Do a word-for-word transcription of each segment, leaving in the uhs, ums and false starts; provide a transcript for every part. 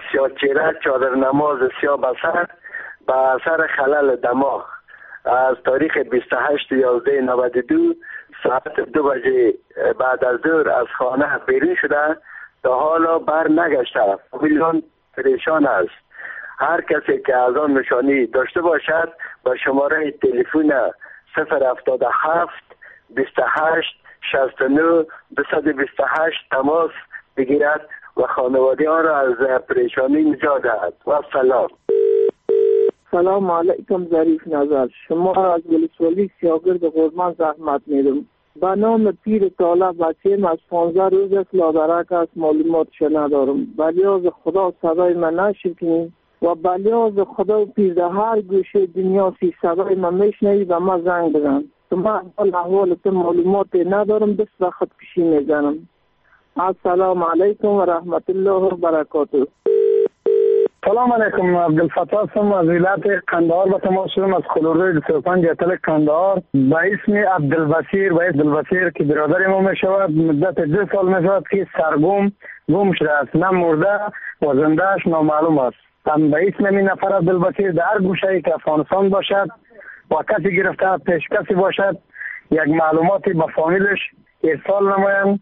سیاه چهره، چادر نماز سیاه بسر به اثر خلل دماغ از تاریخ بیست و هشت یازده نود و دو ساعت دو بجه بعد از ظهر از خانه بیرون شده تا حالا بر نگشته. فامیلان پریشان است. هر کسی که از آن نشانی داشته باشد با شماره تلفن صفر هفتاد و هفت بیست و هشت شصت و نه دویست و بیست و هشت تماس بگیرد و خانواده آن را از پریشانی نجات دهد. و سلام. سلام علیکم ظریف نظر. شما را از ولسوالی سیاگرد قربان زحمت میدم. به نام پیر طالب بچیم از پانزده روز است لادرک است، معلوماتش ندارم. بلیاز خدا صدای من نشکنیم و بلیاز خدا پیر در هر گوشه دنیا سی صدای من میشنوی و من زنگ بزن. تو من احوال تو معلومات ندارم، دست و خود کشی میزنم. السلام علیکم و رحمت الله و برکاته. سلام علیکم. عبدالفتاح هستم از ولایت قندهار به تماس شدم از خلوروی سی و پنج اتل قندهار. به اسم عبدالبصیر به عبدالبصیر که برادر ما می شود مدت دو سال می شود که سرگم گم شده است، نه مرده و زندهش نامعلوم است. هم به اسم این نفر عبدالبصیر در هر گوشه ای که افغانستان باشد و کسی گرفته پیش کسی باشد یک معلوماتی به فامیلش ارسال نمایند.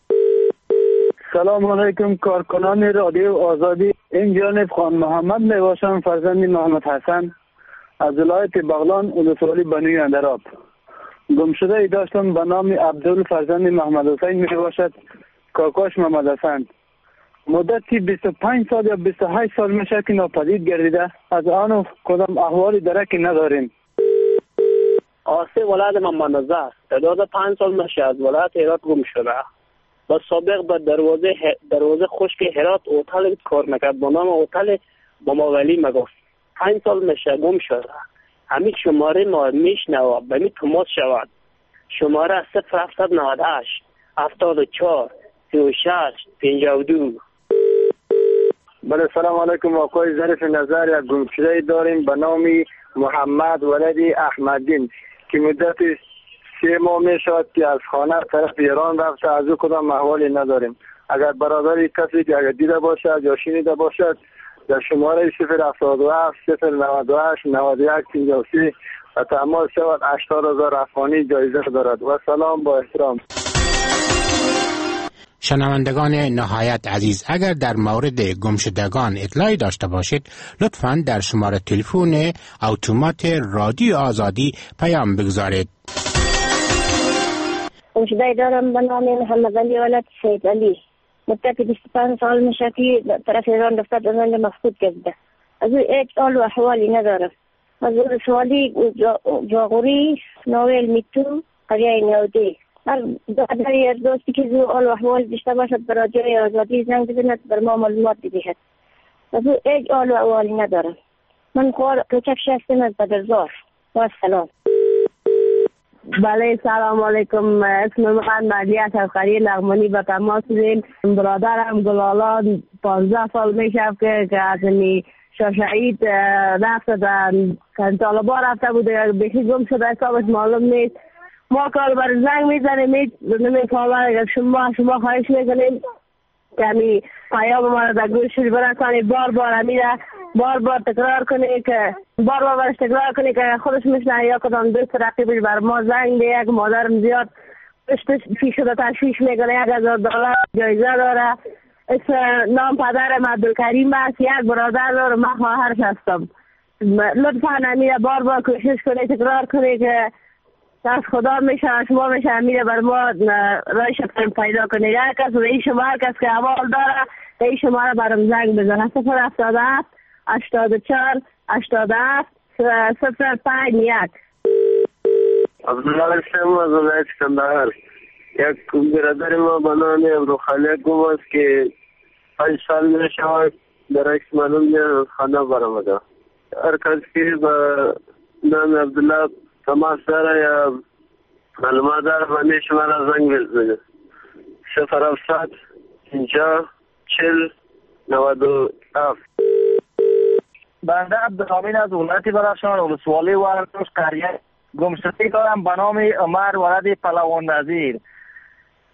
سلام علیکم کارکنان رادیو آزادی. این جانب خان محمد می باشم، فرزند محمد حسن از ولایت بغلان ولسوالی بنوی اندراب. گمشده ای داشتم به نام عبدال فرزند محمد حسین می باشد، کاکاش محمد حسن. مدتی بیست و پنج سال یا بیست و هشت سال میشه که ناپدید گردیده. از آن کدام احوالی درکی نداریم. آسه ولایت محمد نظر تعداد پنج سال میشه از ولایت هرات گم شده. با سابق به دروازه دروازه خشک هرات هتل کار میکرد با نام هتل ماماولی مگفت. پنج سال میشه گم شده. همین شماره ما میشنوه به می تماس شود. شماره صفر هفتصد و نود و هشت هفتاد و چهار سی و شش پنجاه و دو. بله سلام علیکم. آقای ظریف نظر یک گمشده داریم به نام محمد ولدی احمدین که مدت سه ماه می شود که از خانه طرف ایران رفته. از او کدام احوالی نداریم. اگر برادری کسی که اگر دیده باشد یا شنیده باشد در شماره صفر هفتاد و هفت صفر نود و هشت نود و یک پنجاه و سه و تماس شود. هشتاد هزار افغانی جایزه دارد. و سلام با احترام. شنوندگان نهایت عزیز، اگر در مورد گمشدگان اطلاعی داشته باشید لطفاً در شماره تلفن اتومات رادیو آزادی پیام بگذارید. گمشده دارم به نام محمد علی ولد سید علی. مدت بیست و پنج سال میشه که طرف ایران رفته در زنگ مفقود کرده. از او هیچ حال و احوالی ندارم. از ولسوالی جاغوری نویل میتو قریه نیوده. هر دادر دوستی که زو حال و احوال داشته باشد برای جای آزادی زنگ بزند بر ما معلومات بدهد. از او هیچ حال و احوالی ندارم. من خوار کچک شستم از بدرزار. و سلام. بله سلام علیکم. اسم من ملیت از قریه لغمانی به تماس دیم. برادرم گلالان پانزده سال میشه که که از این شاشعید رفته در طالبا رفته بوده، بخی گم شده حسابش معلوم نیست. ما کار بر زنگ میزنیم نمیفهمه. شما شما خواهش میکنیم که همی پیام ما را در گوشش برسانید. بار بار همیره بار بار تکرار کنی که بار بار برش تکرار کنی که خودش میشنه یا کدام دوست رقیبش بر ما زنگ ده. یک مادرم زیاد پشتش فی شده تشویش میکنه. یک هزار دلار جایزه داره. اسم نام پدرم عبدالکریم است. یک برادر داره. من خواهرش هستم. لطفا همیره بار بار کوشش کنی تکرار کنی که از خدا میشه شما میشه همیره بر ما رایش پیدا کنی. هر کس و این شما هر کس که احوال داره این شما را برم زنگ بزنه. صفر هفتاد و هفت هشتاد و چهار هشتاد و هفت صفر پنج یک. عبدالله شما از ولایت قندهار. یک برادر ما به نام ابروخاله گم است که پنج سال می شود در عکس معلوم خانه برآمده. هر کس که به نام عبدالله تماس داره یا معلومات داره و می شما را زنگ بزنه. صفر هفتصد پنجاه چهل نود و هفت. بنده عبدالحمید از ولایت بدخشان ولسوالی ورزش قریه گمشده دارم به نام عمر ولد پهلوان نظیر.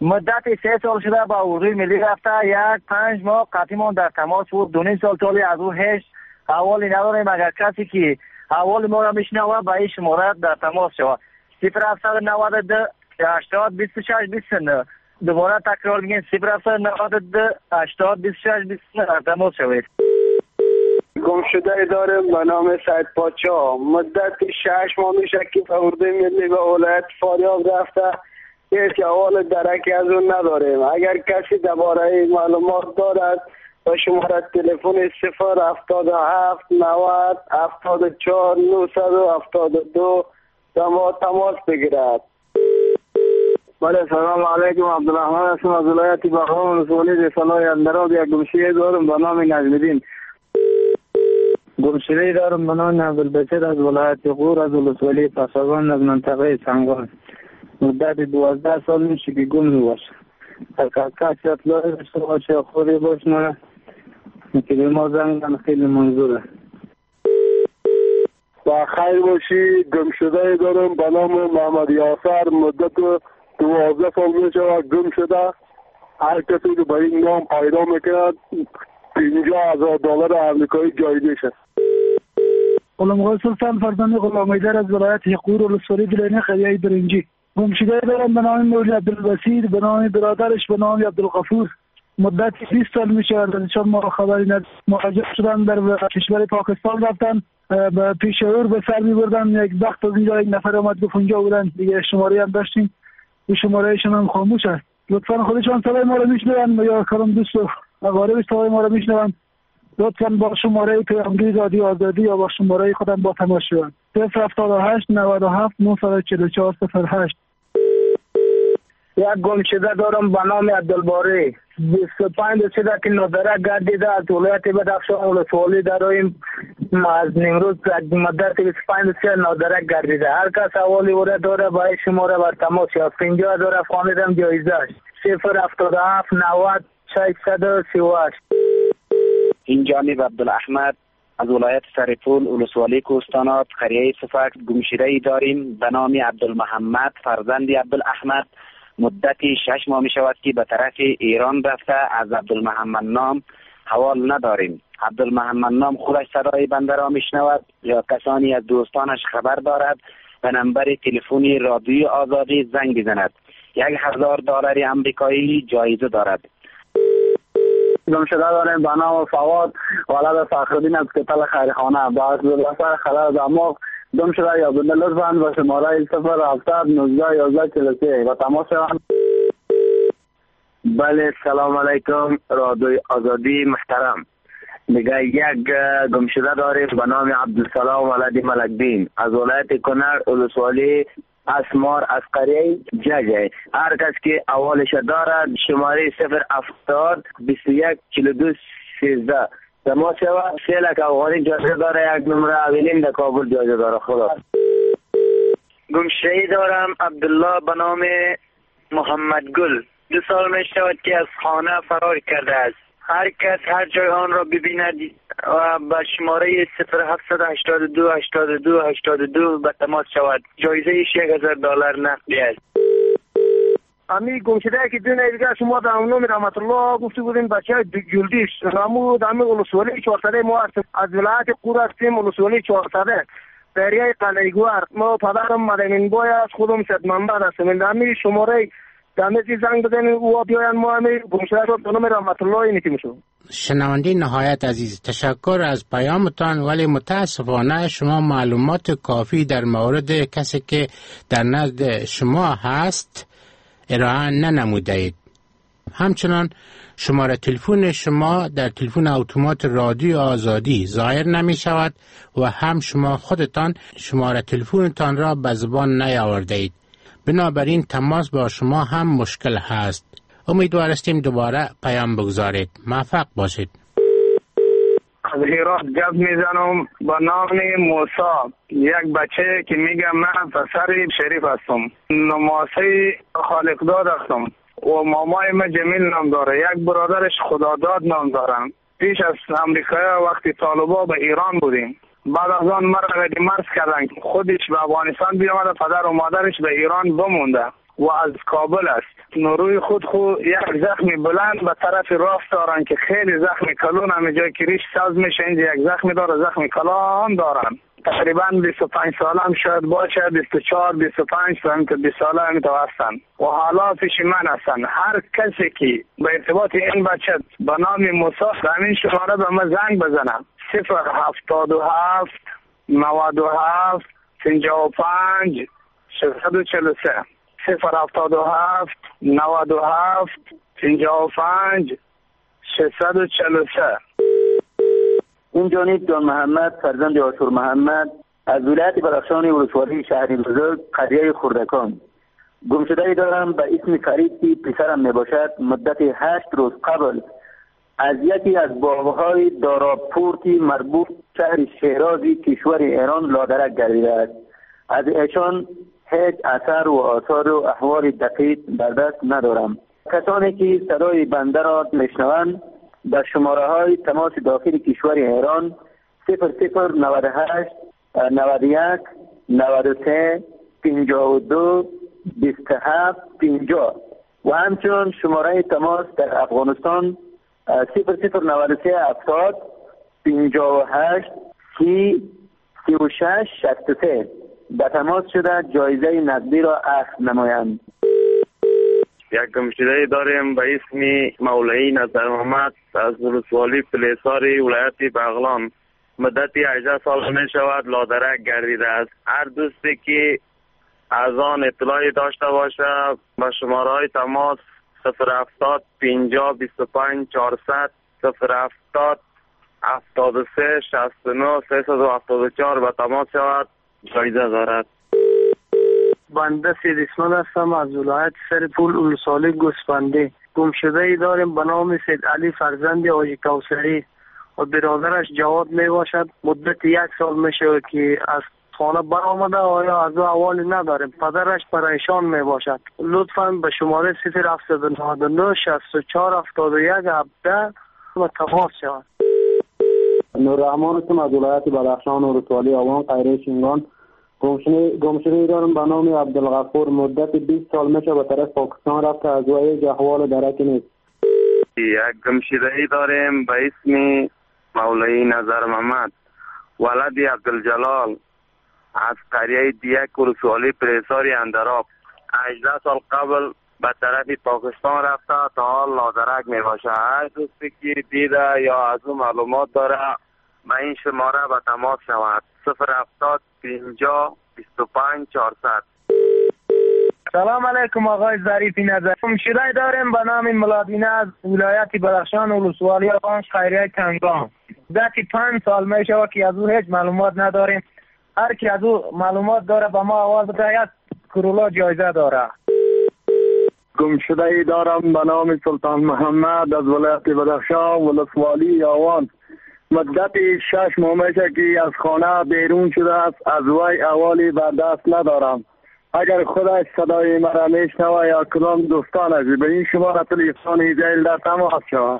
مدت سه سال شده با اردوی ملی رفته. یک پنج ماه قطعیمان در تماس بود. دو نیم سال سالی از او هیچ حوالی نداریم. اگر کسی که حوال ما را میشنوه به این شماره در تماس شود. صفر هفتصد و نود و دو هشتاد بیست و شش بیست و نه. دوباره تکرار میگیم صفر هفتصد و نود و دو هشتاد بیست و شش بیست و نه در تماس شوید. گمشده دارم به نام سید پادشاه. مدت شش ماه میشه که به اردوی ملی به ولایت فاریاب رفته. هیچ احوال درکی از اون نداریم. اگر کسی درباره معلومات دارد با شماره تلفن صفر هفتاد و هفت نود هفتاد و چهار نهصد و هفتاد و دو تماس تماس بگیرد. بله سلام علیکم. عبدالرحمن هستم از ولایت بغلان ولسوالی رسالای اندراب. یک گمشده دارم به نام نجم‌الدین. گمشده دارم به نام عبدالبصیر از ولایت غور از ولسوالی پسگان از منطقه سنگان. مدت دوازده سال میشه که گم باشه. اگر کسی اطلاعی داشته باشه خوری باشه که به ما زنگن خیلی منظوره. با خیر باشی. گمشده دارم به نام محمد یاسر. مدت دوازده سال میشه گم شده. هر کسی که به این نام پیدا میکند پنجاه هزار دلار امریکایی جایزه. غلام سلطان فرزند غلام ایدر از ولایت غور ولسوالی دلینه قریه برنجی. گمشده دارم به نام مولا عبدالبصیر، به نام برادرش به نام عبدالغفور. مدت بیست سال میشه ازشان ما خبری نداریم. مهاجر شدن در کشور پاکستان رفتن، به پیشاور به سر میبردن. یک وقت از اینجا یک نفر آمد گفت اونجا بودن دیگه. شماره هم داشتیم، این شماره ایشان هم خاموش است. لطفا خودشان صدای ما رو میشنون یا کارم دوست و اقارب صدای ما رو میشنون، لطفا با شماره پیامگیر رادیو آزادی یا با شماره خودم با تماس شوند. صفر هفتاد و هشت نود و هفت نهصد و چهل و چهار صفر هشت. یک گمشده دارم به نام عبدالباری. بیست و پنج شده که نادرک گردیده از ولایت بدخشان ولسوالی داریم. از نیمروز مدت بیست و پنج سال نادرک گردیده. هر کس حوالی وره داره باید شماره بر تماس یا پنجاه هزار افغانی دم جایزه. صفر هفتاد و هفت نود ششصد و سی و هشت. این جانب عبدالاحمد از ولایت سرپول ولسوالی کوهستانات قریه صفک گمشده داریم به نام عبدالمحمد فرزند عبدالاحمد. مدتی شش ماه می شود که به طرف ایران رفته. از عبدالمحمد نام حوال نداریم. عبدالمحمد نام خودش صدای بنده را می شنود یا کسانی از دوستانش خبر دارد به نمبر تلفنی رادیو آزادی زنگ بزند. یک هزار دلار امریکایی جایزه دارد. گمشده داریم به نام فواد ولد فخرالدین از کتل خیرخانه. با اصل خلال دماغ گم شده یا بنده لطفاً با شماره صفر هفتاد نوزده یازده چهل و سه و تماس شوند. بله سلام علیکم رادیو آزادی محترم. دیگه یک گمشده داریم به نام عبدالسلام ولد ملکدین از ولایت کنر ولسوالی اسمار از قریه ججه. هر کس که اولش دارد شماره صفر هفتاد بیست و یک چهل و دو سیزده تماس شود. سه لک افغانی جایزه داره. یک نمره اولین در کابل جایزه داره. خدا. گمشده دارم عبدالله به نام محمد گل. دو سال می شود که از خانه فرار کرده است. هر کس هر جای آن را ببیند و به شماره صفر هفتصد و هشتاد و دو هشتاد و دو هشتاد و دو به تماس شود. جایزه ایش یک هزار دلار نقدی است. امی گمشده که دونه دیگه شما در نام رحمت الله گفته بودیم بچه جلدیش رامو دامی ولسوالی چهارصده ما از ولایت قور هستیم. ولسوالی چهارصده دریای قلیگوار. ما پدرم مدنین بای از خودم صد منبع هستم. دامی شماره دامی زنگ بزنید او بیاین ما امی گمشده شد در نام رحمت الله اینی که میشو. شنونده نهایت عزیز تشکر از پیامتان، ولی متاسفانه شما معلومات کافی در مورد کسی که در نزد شما هست ارائه ننموده اید. همچنان شماره تلفن شما در تلفن اتومات رادیو آزادی ظاهر نمی شود و هم شما خودتان شماره تلفنتان را به زبان نیاورده اید. بنابراین تماس با شما هم مشکل هست. امیدوار هستیم دوباره پیام بگذارید. موفق باشید. از هرات گپ میزنم با نام موسی. یک بچه که میگه من پسر شریف هستم، نماسی خالقداد هستم و مامای من جمیل نام داره. یک برادرش خداداد نام دارن. پیش از امریکا وقتی طالبا به ایران بودیم، بعد از آن مرا ردی مرز کردن. خودش به افغانستان بیامده، پدر و مادرش به ایران بمونده. و از کابل است. نوروی خود خود یک زخم بلند به طرف راست دارن که خیلی زخم کلون همه جای که ریش ساز میشه. اینجا یک زخم داره، زخم کلان دارن. تقریبا بیست و پنج ساله هم شاید باشه، بیست و چهار بیست و پنج تا تا بیست ساله هم تو هستن و حالا پیش من هستن. هر کسی که به ارتباط این بچه به نام موسی همین شماره به من زنگ بزنم: صفر هفتاد و هفت نود و هفت پنجاه و پنج ششصد و چهل و سه صفر هفتاد و هفت نود و هفت پنجاه و پنج ششصد و چهل و سه. این جانب جان محمد فرزند آشور محمد از ولایت بدخشان ولسوالی شهر بزرگ قریه خردکان. گمشده دارم به اسم فرید که پسرم می باشد. مدت هشت روز قبل از یکی از باغ‌های داراپورتی مربوط شهر شیرازی کشور ایران لادرک گردیده است. از ایشان هیچ اثر و آثار و احوال دقیق در دست ندارم. کسانی که صدای بنده را میشنوند به شماره های تماس داخل کشور ایران صفر صفر نود و هشت نود و یک نود و سه پنجاه و دو بیست و هفت پنجاه و همچنین شماره تماس در افغانستان صفر صفر نود و سه هفتاد پنجاه و هشت سی سی و شش شصت و سه به تماس شده جایزه نقدی را اخذ نمایند. یک گمشده داریم به اسم مولایی نظر محمد از ولسوالی پلیساری ولایت بغلان. مدتی هجده سال می شود لادرک گردیده است. هر دوستی که از آن اطلاعی داشته باشه به شماره های تماس صفر هفتاد پنجاه بیست و پنج چهارصد صفر هفتاد هفتاد و سه شصت و نه سیصد و هفتاد و چهار به تماس شود، جایزه دارد. بنده سید اسماعیل هستم از ولایت سرپول ولسوالی گوسفندی. گمشده ای داریم به نام سید علی فرزند حاجی کوثری و برادرش جواد می باشد. مدت یک سال می شود که از خانه برآمده آیا از او حوالی نداریم. پدرش پریشان می باشد. لطفاً به شماره صفر هفتصد و نود و نه شصت و چهار هفتاد و یک هفده و تماس شود. نوررحمان هستم از ولایت بدخشان ولسوالی آوان قیره شینگان. گمشده دارم به نام عبدالغفور. مدت بیست سال میشه به طرف پاکستان رفته، از او هیچ احوال درکی نیست. یک گمشده داریم به اسم مولایی نظر محمد ولد عبدالجلال از قریه دیک ولسوالی پریساری اندراب. هجده سال قبل به طرف پاکستان رفته، تا حال لادرک می باشه. هر دوستی که دیده یا از اون معلومات داره به این شماره به تماس شود: صفر هفتاد پنجاه بیست و پنج چهارصد. سلام علیکم آقای ظریفی نظر. گمشده داریم به نام ملادینه از ولایت بدخشان ولسوالی آوان خیریه کنگان. مدتی پنج سال می شود که از او هیچ معلومات نداریم. هر کی از او معلومات داره به ما آواز بده، کرولا جایزه داره. گمشده ای دارم به نام سلطان محمد از ولایت بدخشان ولسوالی آوان. مدت شش ماه میشه که از خانه بیرون شده است. از وی احوالی بر دست ندارم. اگر خودش صدای مرا میشنوه یا کدام دوستانش به این شماره تلفن ایمیل در تماس شود.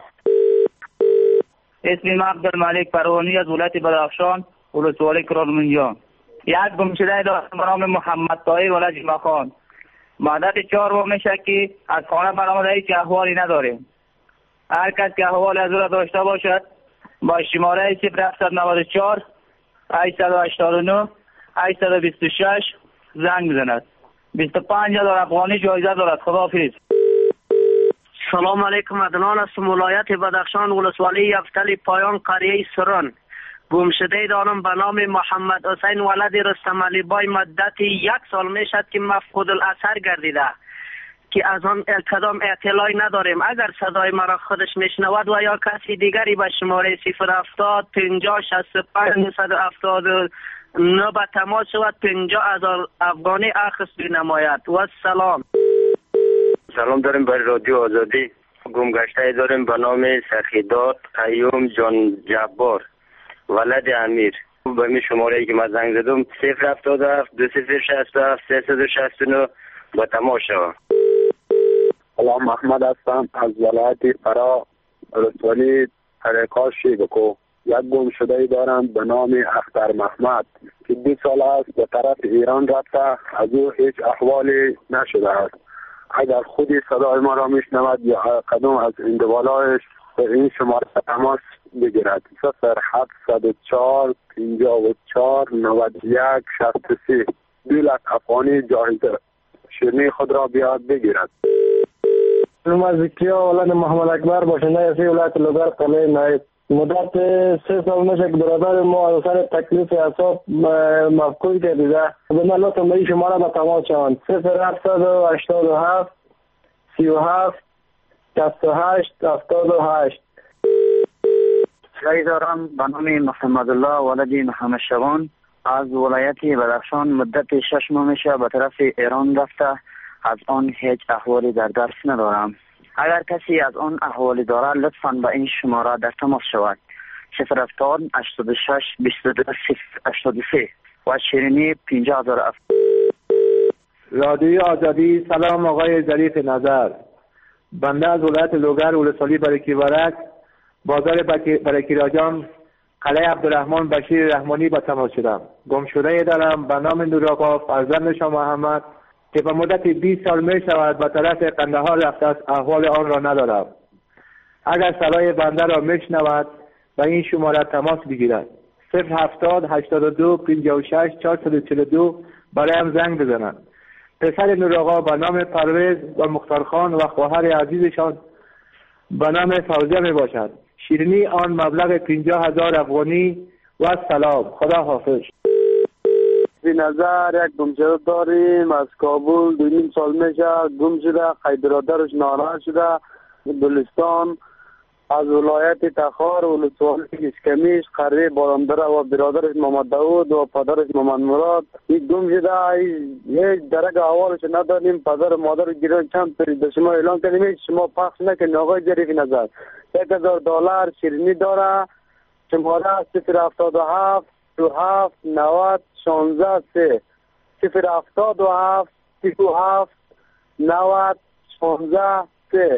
اسم من عبدالملک پروانی از ولایت بدخشان ولسوالی کرمانشاه. یک گمشده دارم به نام محمد طاهر ولد جمعخان. مدت چهار ماه میشه که از خانه برآمده، هیچ احوالی نداریم. هر کس که احوال از او را داشته باشد با شماره صفر هفتصد و نود و چهار هشتصد و هشتاد و نه هشتصد و بیست و شش زنگ بزند. بیست و پنج هزار افغانی جایزه دارد. خداحافظ. سلام علیکم. عدنان هستم ولایت بدخشان ولسوالی یفتل پایان قریه سران. گمشده دارم به نام محمد حسین ولد رستم علی بای. مدت یک سال میشد که مفقود الاثر گردیده که از آن کدام اطلاعی نداریم. اگر صدای مرا خودش میشنود و یا کسی دیگری به شماره صفر هفتاد پنجاه شصت و پنج نهصد و هفتاد و نه به تماس شود، پنجاه هزار افغانی اخذ بنماید. و سلام. سلام داریم برای رادیو آزادی. گمگشته داریم به نام سخیدات ایوم جان جبار ولد امیر. به می شماره که من زنگ زدم صفر هفتاد و هفت دو صفر شصت و هفت سیصد و شصت و نه با تماس شود. سلام، محمد هستم از ولایت فرا ولسوالی ترکاش شیبکو. یک گمشده دارم به نام اختر محمد. که بیست سال است به طرف ایران رفته، از او هیچ احوالی نشده است. اگر خودی صدای ما را میشنود یا قدم از اندوالایش به این شماره تماس بگیرد: صفر هفتصد و چهار پنجاه و چهار نود و یک شصت و سه. دو لک افغانی جایزه شیرینی خود را بیاد بگیرد. من زکریا ولد محمد اکبر باشنده از ولایت لوگر قلعه نایب. مدت سه سال میشه که برادر ما از سر تکلیف اعصاب مفقود کرده. به من لطفا به این شماره به تماس شوند: صفر هفتصد و هشتاد و هفت سی و هفت شصت و هشت هفتاد و هشت. سعی دارم به نام محمد الله ولد محمد شبان از ولایت بدخشان. مدت شش ماه میشه به طرف ایران رفته، از آن هیچ احوالی در دست ندارم. اگر کسی از آن احوالی داره لطفاً به این شماره در تماس شود: صفر هفتاد هشتاد و شش بیست و دو هشتاد و سه و شیرینی پنجاه هزار افغان. رادیوی آزادی. سلام آقای ظریف نظر. بنده از ولایت لوگر ولسوالی برکیبرک بازار برکیراجان قلعه عبدالرحمن بشیر رحمانی به تماس شدم. گم شده دارم به نام نورآقا فرزند شاه محمد که به مدت بیست سال می شود به طرف قندهار رفته است، احوال آن را ندارم. اگر صدای بنده را می شنود به این شماره تماس بگیرد: صفر هفتاد هشتاد و دو پنجاه و شش چهارصد و چهل و دو برایم زنگ بزنند. پسر نورآقا به نام پرویز و مختار خان و خواهر عزیزشان به نام فوزیه می باشد. شیرینی آن مبلغ پنجاه هزار افغانی و سلام. خدا حافظ. به نظر یک گمشده داریم از کابل، دو نیم سال میشه گم شده. خیلی برادرش ناراحت شده. بلستان از ولایت تخار ولسوالی اسکمیش قریه بارامدره و برادرش محمد داود و پدرش محمد مراد این گم شده. هیچ درک احوالش نداریم. پدر و مادر گیران چند پری به شما اعلان کردیم، شما پخش نکنید. آقای ظریف نظر یک هزار دلار شیرینی داره. شماره صفر هفتاد و هفت دو هفت نود شانزده سه صفر هفتاد و هفت سی و هفت نود شانزده سه.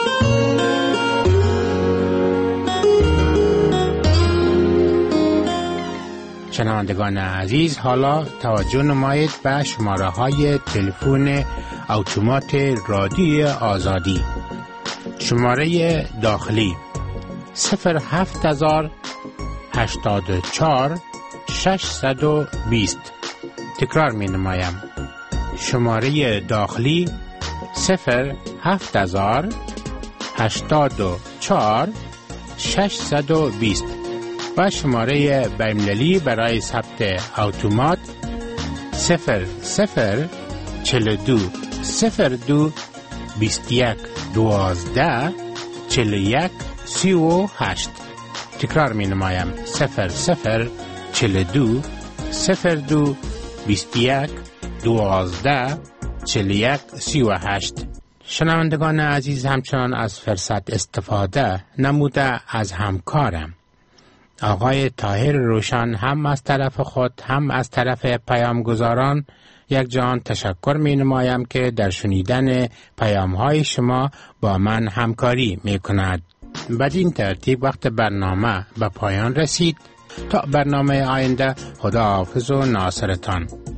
شنوندگان عزیز، حالا توجه نمایید به شماره های تلفن اتومات رادیوی آزادی. شماره داخلی صفر هفت هزار هشتاد و چهار ششصد و بیست. تکرار می نمایم: شماره داخلی صفر هفت هزار هشتاد و چهار ششصد و بیست و شماره بین‌المللی برای ثبت اتومات صفر صفر چهل و دو صفر دو بیست و یک دوازده چهل و یک سی و هشت. تکرار می نمایم: صفر صفر چهل و دو صفر دو بیست و یک دوازده چهل و یک سی و هشت. شنوندگان عزیز، همچنان از فرصت استفاده نموده از همکارم آقای طاهر روشن هم از طرف خود هم از طرف پیامگزاران یک جان تشکر می نمایم که در شنیدن پیام های شما با من همکاری می کند. بدین ترتیب وقت برنامه به پایان رسید. تا برنامه آینده، خدا حافظ و ناصرتان.